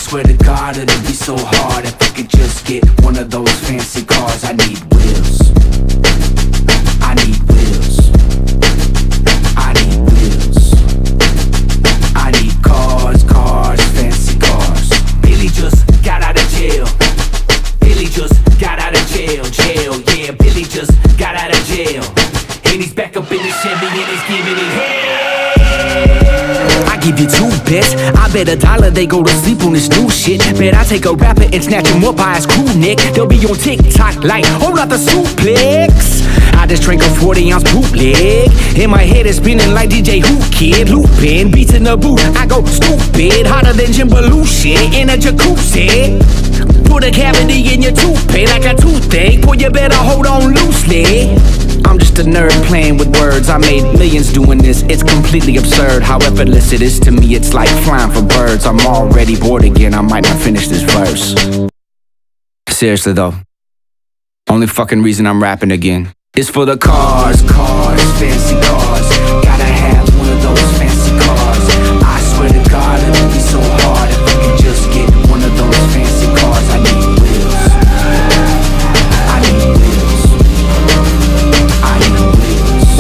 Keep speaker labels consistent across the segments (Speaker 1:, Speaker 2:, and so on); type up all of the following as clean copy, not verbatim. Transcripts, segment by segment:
Speaker 1: swear to God it'll be so hard if I could just get one of those fancy cars. I need wheels, I need wheels, I need wheels, I need cars, cars, fancy cars. Billy just got out of jail, Billy just got out of jail, yeah, Billy just got out of jail. And he's back up in the Chevy and he's giving it hell. I give you 2 bets, I bet $1 they go to sleep on this new shit. Bet I take a rapper and snatch him up by his crew neck. They'll be on TikTok like, hold out the suplex. I just drank a 40-ounce bootleg. In my head it's spinning like DJ Who Kid. Looping, beats in the boot, I go stupid. Hotter than Jim Belushi in a jacuzzi. Put a cavity in your toupee like a toothache. Boy, you better hold on loosely. I'm just a nerd playing with words. I made millions doing this, it's completely absurd. How effortless it is to me, it's like flying for birds. I'm already bored again, I might not finish this verse. Seriously though, only fucking reason I'm rapping again is for the cars, cars, fancy cars. Gotta have one of those fancy cars. I swear to God it'll be so hard if I could just get one of those fancy cars. I need wheels, I need wheels, I need wheels,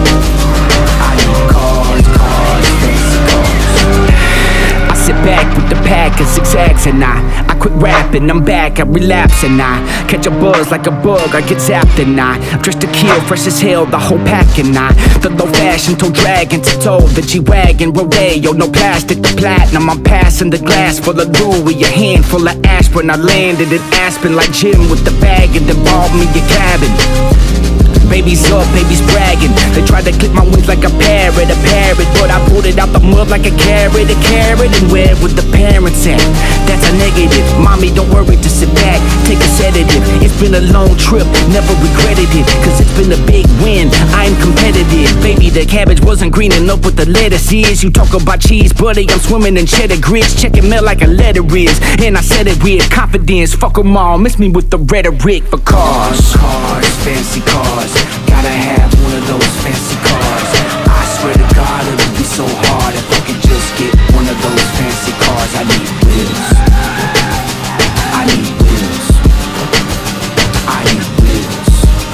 Speaker 1: I need cars, cars, fancy cars. I sit back with the pack of zigzags and I quit rapping, I'm back, I relapse and I catch a buzz like a bug, I get zapped and I dressed to kill, fresh as hell, the whole pack and I the low fashion, toe dragging, tiptoe, the G-Wagon, rodeo, no plastic, the platinum, I'm passing the glass full of Louis, a handful of aspirin, I landed in Aspen like Jim with the bag and then bought me a cabin. Baby's up, baby's bragging. They tried to clip my wings like a parrot, but I pulled it out the mud like a carrot, and where would the parents at? That's a negative. Mommy, don't worry, just sit back, take a sedative. It's been a long trip, never regretted it, cause it's been a big win, I'm competitive. Baby, the cabbage wasn't green enough what the lettuce is. You talk about cheese, buddy, I'm swimming in cheddar grits, checking mail like a letter is. And I said it with confidence, fuck 'em all, miss me with the rhetoric for cars. Cars, fancy cars. Gotta have one of those fancy cars. I swear to God it'll be so hard if I could just get one of those fancy cars. I need wheels, I need wheels, I need wheels,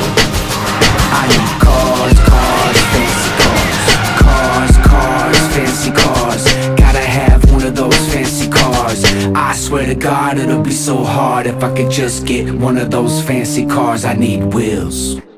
Speaker 1: I need cars, cars, fancy cars. Cars, cars, fancy cars. Gotta have one of those fancy cars. I swear to God it'll be so hard if I could just get one of those fancy cars. I need wheels.